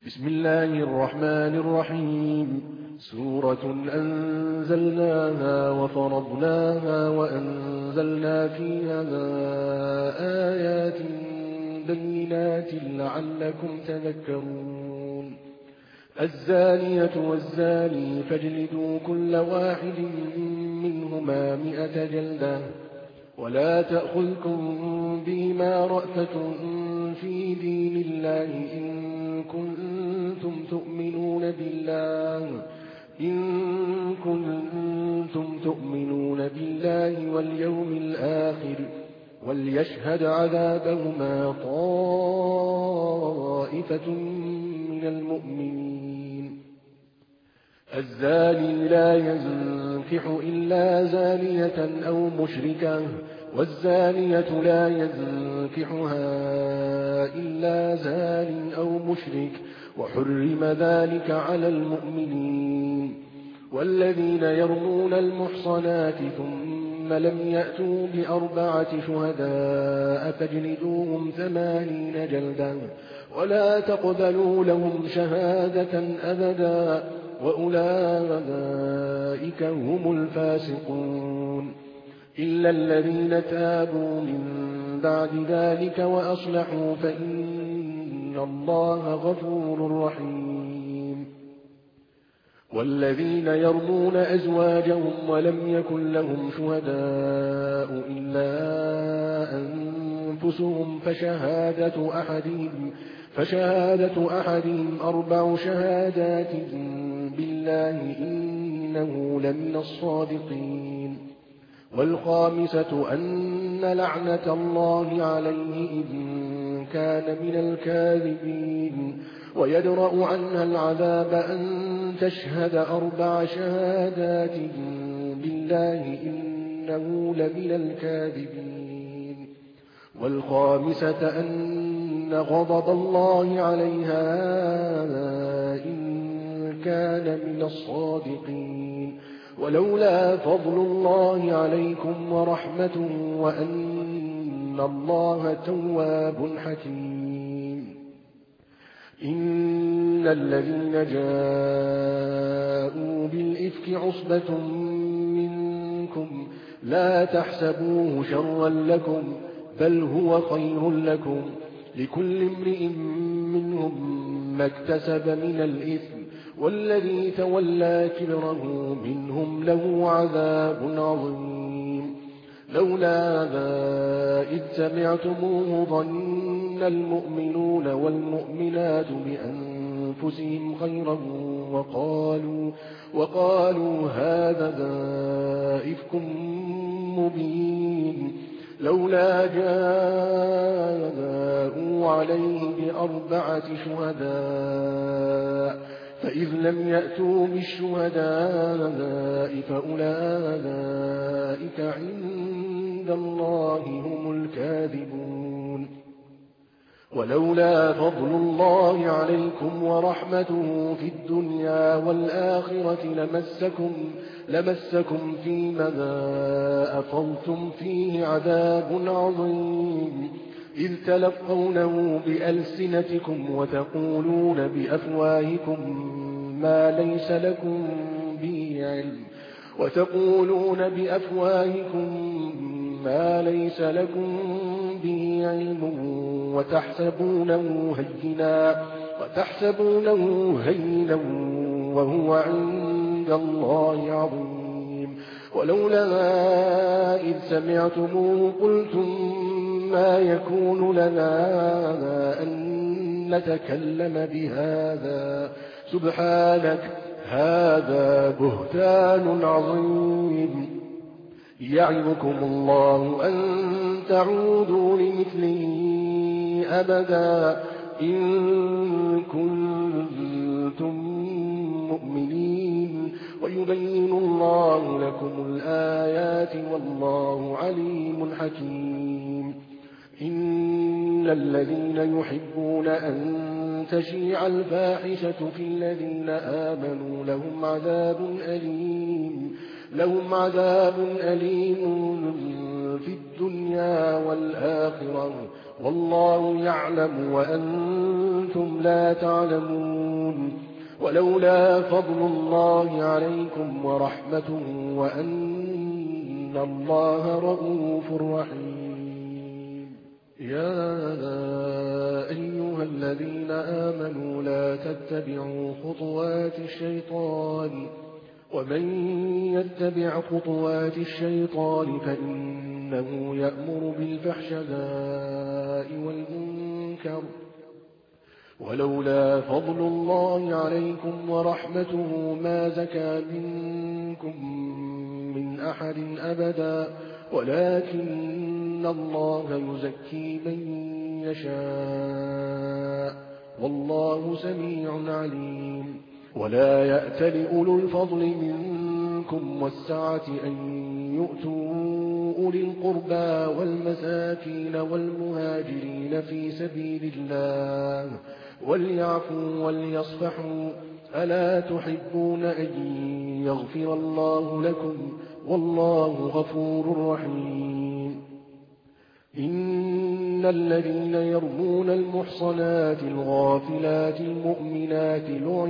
بسم الله الرحمن الرحيم. سورة أنزلناها وفرضناها وأنزلنا فيها آيات بينات لعلكم تذكرون. الزانية والزاني فاجلدوا كل واحد منهما 100 جلدة ولا تأخذكم بهما رأفة في دين الله إن كنتم تؤمنون بالله واليوم الآخر وليشهد عذابهما طائفة من المؤمنين. الزاني لا ينكح إلا زانية أو مشركة والزانية لا ينكحها إلا زان أو مشرك وحرم ذلك على المؤمنين. والذين يرمون المحصنات ثم لم يأتوا ب4 شهداء فاجلدوهم 80 جلدا ولا تقبلوا لهم شهادة أبدا وأولئك هم الفاسقون. إلا الذين تابوا من بعد ذلك وأصلحوا فإن الله غفور رحيم. والذين يرمون أزواجهم ولم يكن لهم شهداء إلا أنفسهم فشهادة أحدهم 4 شهادات بالله إنه لمن الصادقين. والخامسة أن لعنة الله عليه إن كان من الكاذبين ويدرأ عنها العذاب أن تشهد 4 شهادات بالله إنه لمن الكاذبين. والخامسة أن غضب الله عليها إن كان من الصادقين. ولولا فضل الله عليكم ورحمته وأن الله تواب حكيم. إن الذين جاءوا بالإفك عصبة منكم لا تحسبوه شرا لكم بل هو خير لكم لكل امرئ منهم ما اكتسب من الإثم والذي تولى كبره منهم له عذاب عظيم. لولا إذ سمعتموه ظن المؤمنون والمؤمنات بأنفسهم خيرا وقالوا هذا إفك مبين. لولا جاءوا عليه ب4 شهداء فإذ لم يأتوا بالشهداء فأولئك عند الله هم الكاذبون. ولولا فضل الله عليكم ورحمته في الدنيا والآخرة لمسكم فيما أفضتم فيه عذاب عظيم إذ تلقونه بألسنتكم وتقولون بأفواهكم ما ليس لكم به علم وتحسبونه هينا وهو عند الله عظيم. ولولا إذ سمعتموه قلتم ما يكون لنا أن نتكلم بهذا سبحانك هذا بهتان عظيم. يعظكم الله أن تعودوا لمثله أبدا إن كنتم مؤمنين ويبين الله لكم الآيات والله عليم حكيم. إن الذين يحبون أن تشيع الفاحشة في الذين آمنوا لهم عذاب أليم في الدنيا والآخرة والله يعلم وأنتم لا تعلمون. ولولا فضل الله عليكم ورحمته وأن الله رؤوف رحيم. يا أيها الذين آمنوا لا تتبعوا خطوات الشيطان، ومن يتبع خطوات الشيطان فإنه يأمر بالفحشاء والمنكر. ولولا فضل الله عليكم ورحمته ما زكى منكم من أحد أبدا، ولكن الله يزكي من يشاء، والله سميع عليم. ولا يأتل أولو الفضل منكم والسعة أن يؤتوا أولي القربى والمساكين والمهاجرين في سبيل الله وليعفوا وليصفحوا، ألا تحبون أن يغفر الله لكم، والله غفور رحيم. إن الذين يرمون المحصنات الغافلات المؤمنات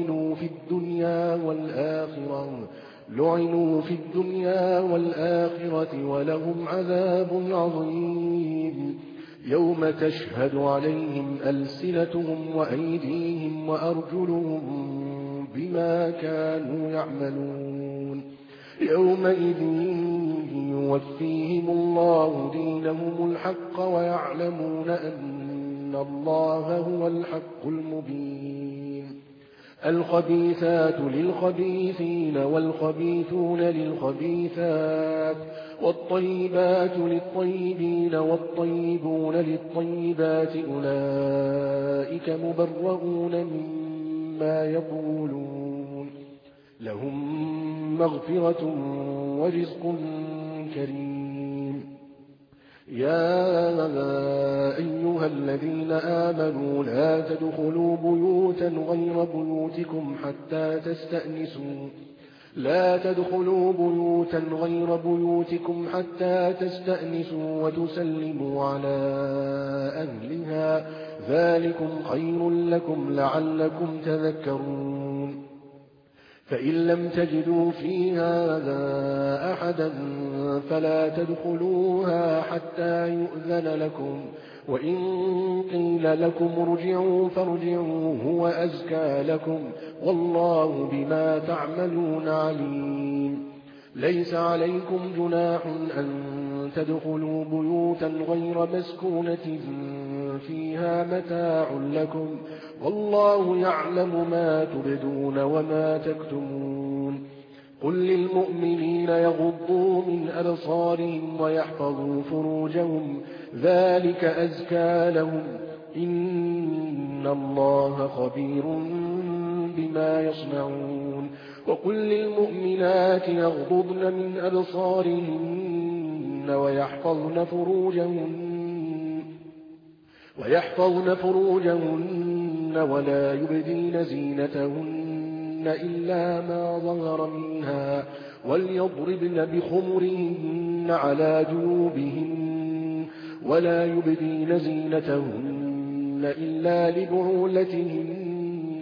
لعنوا في الدنيا والآخرة ولهم عذاب عظيم. يوم تشهد عليهم ألسنتهم وأيديهم وأرجلهم بما كانوا يعملون. يومئذ يوفيهم الله دينهم الحق ويعلمون أن الله هو الحق المبين. الخبيثات للخبيثين والخبيثون للخبيثات، والطيبات للطيبين والطيبون للطيبات، أولئك مبرؤون مما يقولون، لهم مغفرة ورزق كريم. يا أيها الذين آمنوا لا تدخلوا بيوتا غير بيوتكم حتى تستأنسوا وتسلموا على أهلها، ذلكم خير لكم لعلكم تذكرون. فإن لم تجدوا فيها أحدا فلا تدخلوها حتى يؤذن لكم، وإن قيل لكم ارجعوا فارجعوا هو أزكى لكم، والله بما تعملون عليم. ليس عليكم جناح أن تدخلوا بيوتا غير مسكونة فيها متاع لكم، والله يعلم ما تبدون وما تكتمون. قل للمؤمنين يغضوا من أبصارهم ويحفظوا فروجهم، ذلك أزكى لهم، إن الله خبير بما يصنعون. وقل للمؤمنات يغضضن من أبصارهن ويحفظن فروجهن ولا يبدين زينتهن إلا ما ظهر منها، وليضربن بخمرهن على جيوبهن، ولا يبدين زينتهن إلا لبعولتهن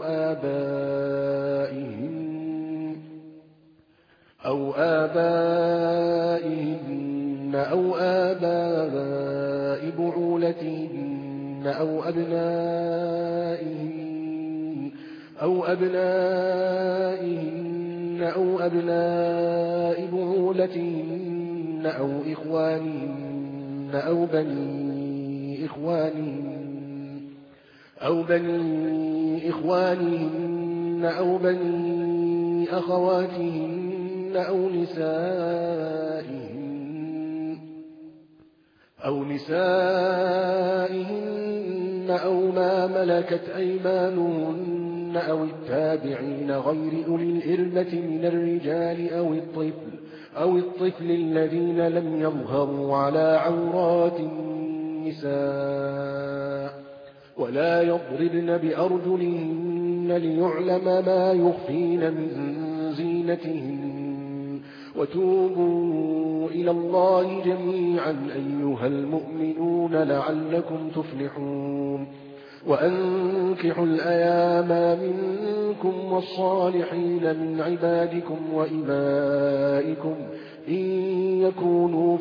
أو آبائهن أو آباء بعولتهن أو أبنائهن أو أبناء بعولتهن أو إخوانهن أو بني إخوانهن أو بني أخواتهن أو نسائهن أو ما ملكت أيمانهن أو التابعين غير أولي الإربة من الرجال أو الطفل الذين لم يظهروا على عورات النساء، ولا يضربن بأرجلهن ليعلم ما يخفين من زينتهن، وتوبوا إلى الله جميعا أيها المؤمنون لعلكم تفلحون وأنكحوا الأيام منكم والصالحين من عبادكم وإمائكم إن يكونوا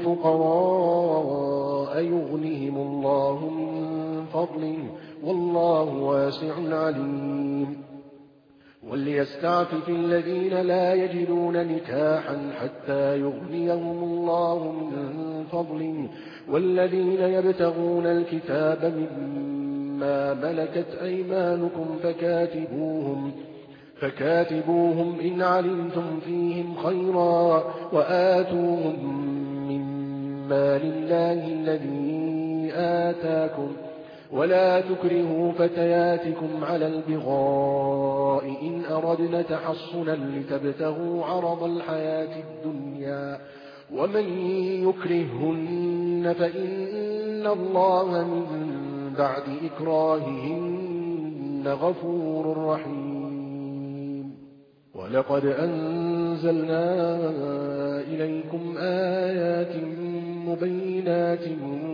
فقراء يغنهم الله من فضله والله واسع عليم وليستعفف الذين لا يجدون نكاحا حتى يغنيهم الله من فضله والذين يبتغون الكتاب مما ملكت أيمانكم فكاتبوهم إن علمتم فيهم خيرا وآتوهم مما لله الذي آتاكم ولا تكرهوا فتياتكم على البغاء إن أردنا تحصنا لتبتغوا عرض الحياة الدنيا ومن يكرههن فإن الله من بعد إكراههن غفور رحيم ولقد أنزلنا إليكم آيات مبينات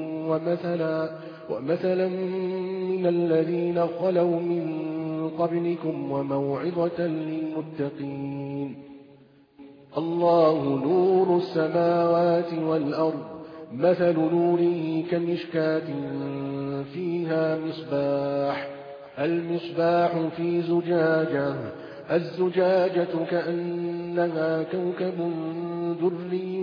ومثلا من الذين خلوا من قبلكم وموعظة للمتقين الله نور السماوات والأرض مثل نوره كمشكاة فيها المصباح في زجاجة الزجاجة كأنها كوكب دري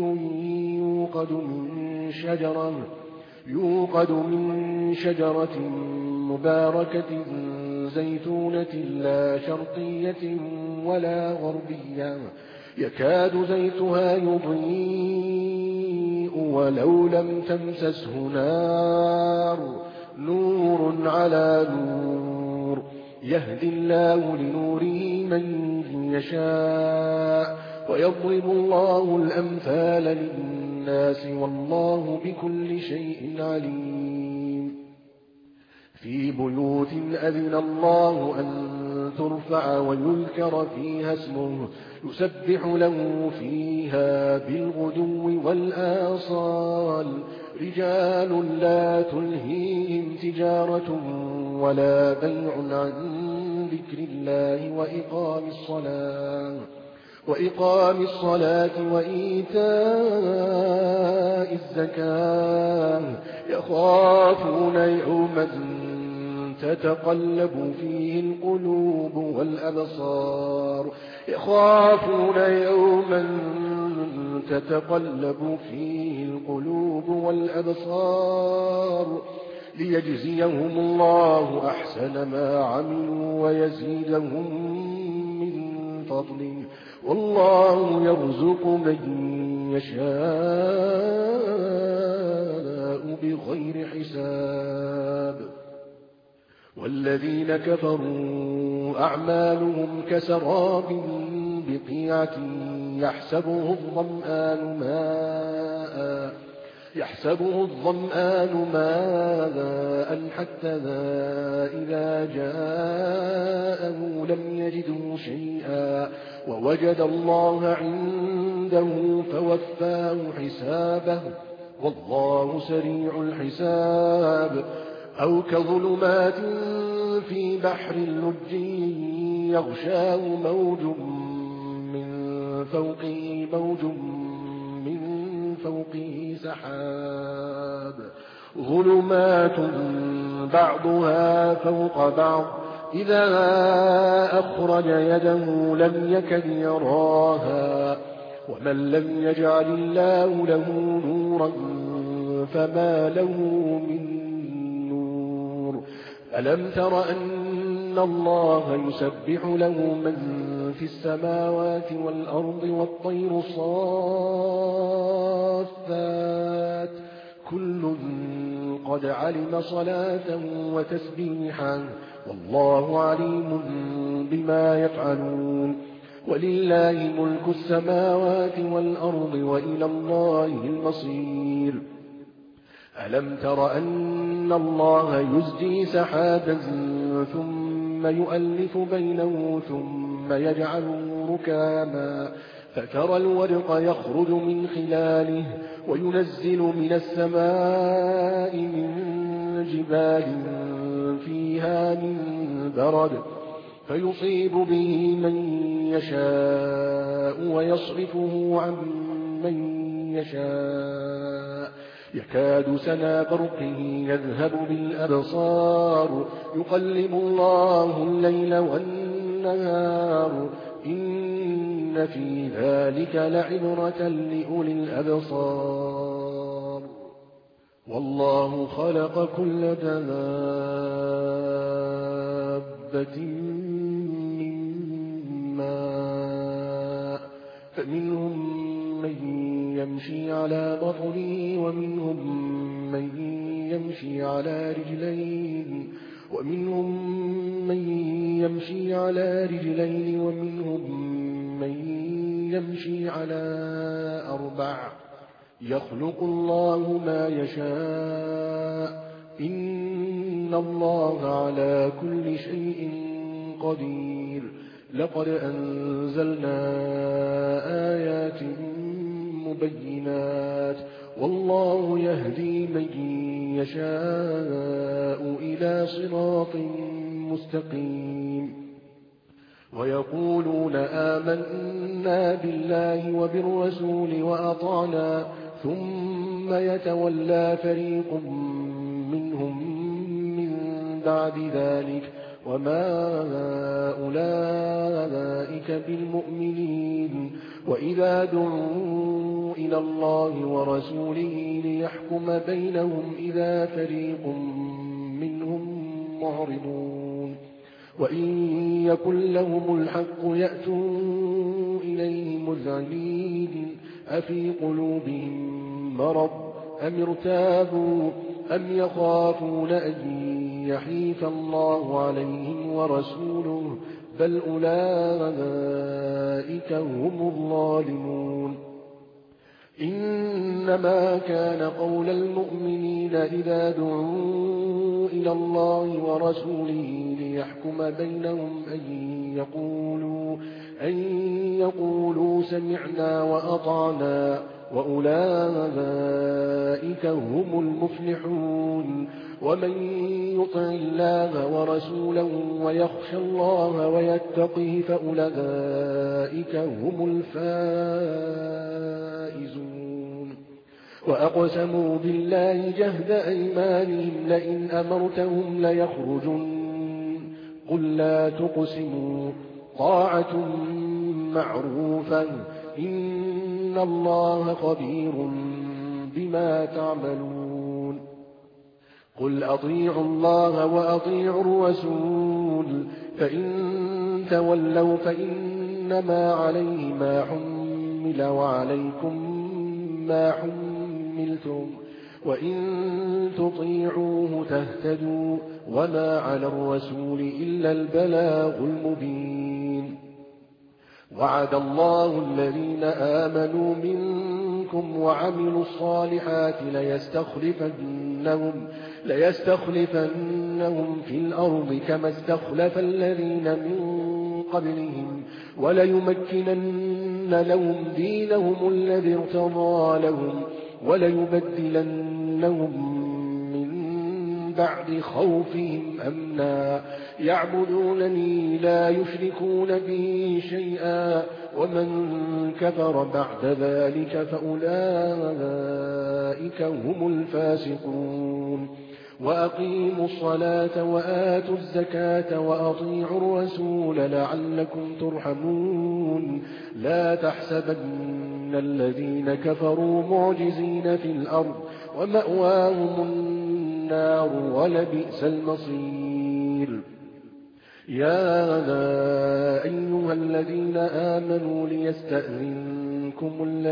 يوقد من شجرة مباركة زيتونة لا شرقية ولا غربية يكاد زيتها يضيء ولو لم تمسسه نور على نور يهدي الله لنوره من يشاء ويضرب الله الأمثال للناس والله بكل شيء عليم في بيوت أذن الله أن ترفع ويذكر فيها اسمه يسبح له فيها بالغدو والآصال رجال لا تلهيهم تجارة ولا بيع عن ذكر الله وإقام الصلاة وإيتاء الزكاة يخافون يوما تتقلب فيه القلوب والأبصار ليجزيهم الله أحسن ما عملوا ويزيدهم من فضله والله يرزق من يشاء بغير حساب والذين كفروا أعمالهم كسراب بقيعة يحسبه الظمآن ماء حتى إذا جاءه لم يجده شيئا ووجد الله عنده فوفاه حسابه والله سريع الحساب أو كظلمات في بحر اللج يغشاه موج من فوقه سحاب ظلمات بعضها فوق بعض إذا أخرج يده لم يكد يراها ومن لم يجعل الله له نورا فما له من نور ألم تر أن الله يسبح له من في السماوات والأرض والطير صافات كل قد علم صلاته وتسبيحه والله عليم بما يفعلون ولله ملك السماوات والأرض وإلى الله المصير ألم تر أن الله يزجي سحابا ثم يؤلف بينه ثم يجعله ركاما فترى الودق يخرج من خلاله وينزل من السماء من جبال فيها من برد فيصيب به من يشاء ويصرفه عن من يشاء يكاد سنا برقه يذهب بالأبصار يقلب الله الليل والنهار إن في ذلك لعبرة لأولي الأبصار والله خلق كل دابة من ماء فمنهم من يمشي على بطنه ومنهم من يمشي على رجلين ومنهم من يمشي على أربع يخلق الله ما يشاء إن الله على كل شيء قدير لقد أنزلنا آيات مبينات والله يهدي من يشاء إلى صراط مستقيم ويقولون آمنا بالله وبالرسول وأطعنا ثم يتولى فريق منهم من بعد ذلك وما أولئك بالمؤمنين وإذا دعوا إلى الله ورسوله ليحكم بينهم إذا فريق منهم معرضون وإن يكن لهم الحق يأتوا إليه مذعنين أفي قلوبهم مرض أم ارتابوا أم يخافون أن يحيف الله عليهم ورسوله بل أولئك هم الظالمون إنما كان قول المؤمنين إذا دعوا إلى الله ورسوله ليحكم بينهم أن يقولوا سمعنا وأطعنا وأولئك هم المفلحون ومن يطع الله ورسوله ويخشى الله ويتقه فأولئك هم الفائزون وأقسموا بالله جهد أيمانهم لئن أمرتهم ليخرجن قل لا تقسموا طاعة معروفة إن الله خبير بما تعملون قل أطيعوا الله وأطيعوا الرسول فإن تولوا فإنما عليه ما حمل وعليكم ما حملتم وإن تطيعوه تهتدوا وما على الرسول إلا البلاغ المبين وعد الله الذين آمنوا منكم وعملوا الصالحات ليستخلفنهم في الأرض كما استخلف الذين من قبلهم وليمكنن لهم دينهم الذي ارتضى لهم وليبدلنهم من بعد خوفهم أمنا يعبدونني لا يشركون بي شيئا ومن كفر بعد ذلك فأولئك هم الفاسقون وأقيموا الصلاة وآتوا الزكاة وأطيعوا الرسول لعلكم ترحمون لا تحسبن الذين كفروا معجزين في الأرض ومأواهم النار ولبئس المصير يا أيها الذين آمنوا ليستأذنكم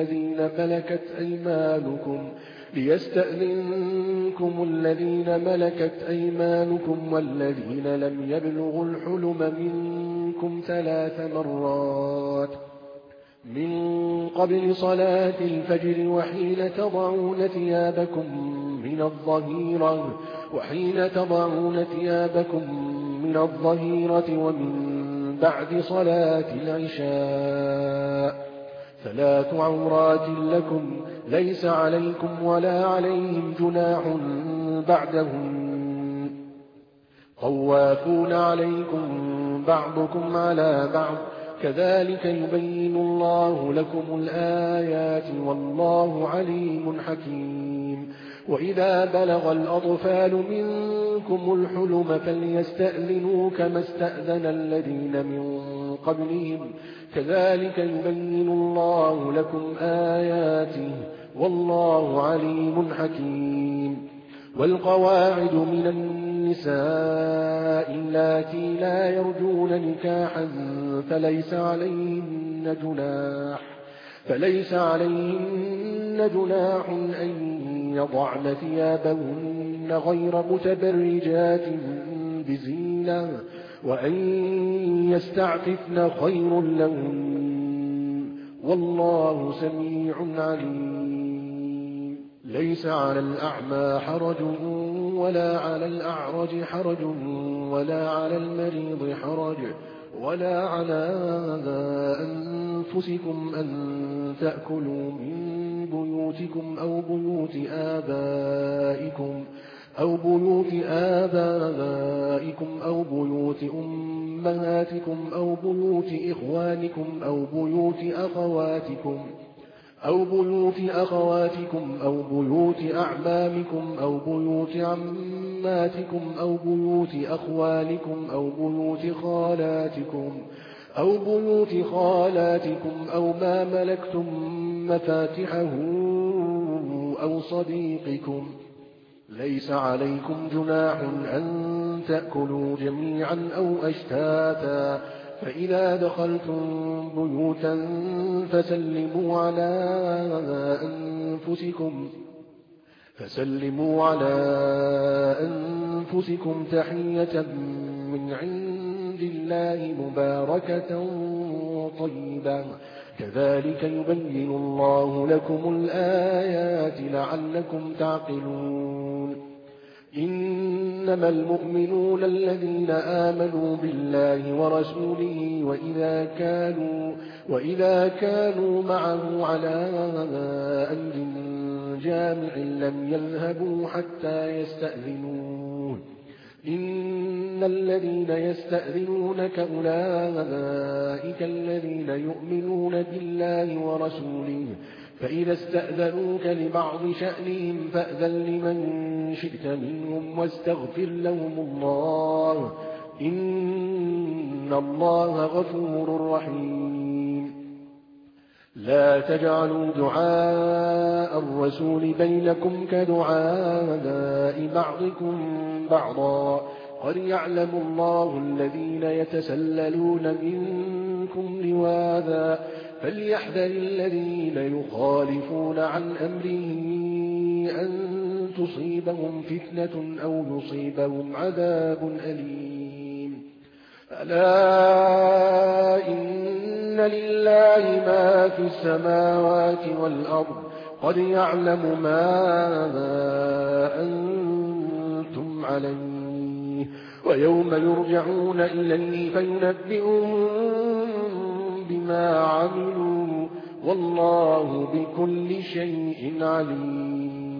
الذين ملكت أيمانكم والذين لم يبلغوا الحلم منكم 3 مرات من قبل صلاة الفجر وحين تضعون ثيابكم من الظهيرة ومن بعد صلاة العشاء ثلاث عورات لكم ليس عليكم ولا عليهم جناح بعدهم طوافون عليكم بعضكم على بعض كذلك يبين الله لكم الآيات والله عليم حكيم وإذا بلغ الأطفال منكم الحلم فليستأذنوا كما استأذن الذين من قبلهم كذلك يبين الله لكم آياته والله عليم حكيم والقواعد من النساء اللاتي لا يرجون نكاحا فليس عليهن جناح أن يضعن ثيابهن غير متبرجات بزينة وأن يستعففن خير لهن والله سميع عليم ليس على الأعمى حرج ولا على الأعرج حرج ولا على المريض حرج ولا على أنفسكم أن تأكلوا من بيوتكم أو بيوت آبائكم أو بيوت أمهاتكم أو بيوت إخوانكم أو بيوت أخواتكم أو بيوت أعمامكم أو بيوت عماتكم أو بيوت أخوالكم أو بيوت خالاتكم أو ما ملكتم مفاتحه أو صديقكم ليس عليكم جناح أن تأكلوا جميعا أو أشتاتا فإذا دخلتم بيوتا فسلموا على أنفسكم تحية من عند الله مباركة طيبة كذلك يبين الله لكم الآيات لعلكم تعقلون إنما المؤمنون الذين آمنوا بالله ورسوله وإذا كانوا معه على أمر جامع لم يذهبوا حتى يستأذنوه إن الذين يستأذنونك أولئك الذين يؤمنون بالله ورسوله فإذا استأذنوك لبعض شأنهم فأذن لمن شئت منهم واستغفر لهم الله إن الله غفور رحيم لا تجعلوا دعاء الرسول بينكم كدعاء بعضكم بعضا قد يعلم الله الذين يتسللون منكم لواذا فليحذر الذين يخالفون عن أمره أن تصيبهم فتنة أو يصيبهم عذاب أليم ألا إن لله ما في السماوات والأرض قد يعلم ما أنتم عليه ويوم يرجعون إليه فينبئهم بما عملوا والله بكل شيء عليم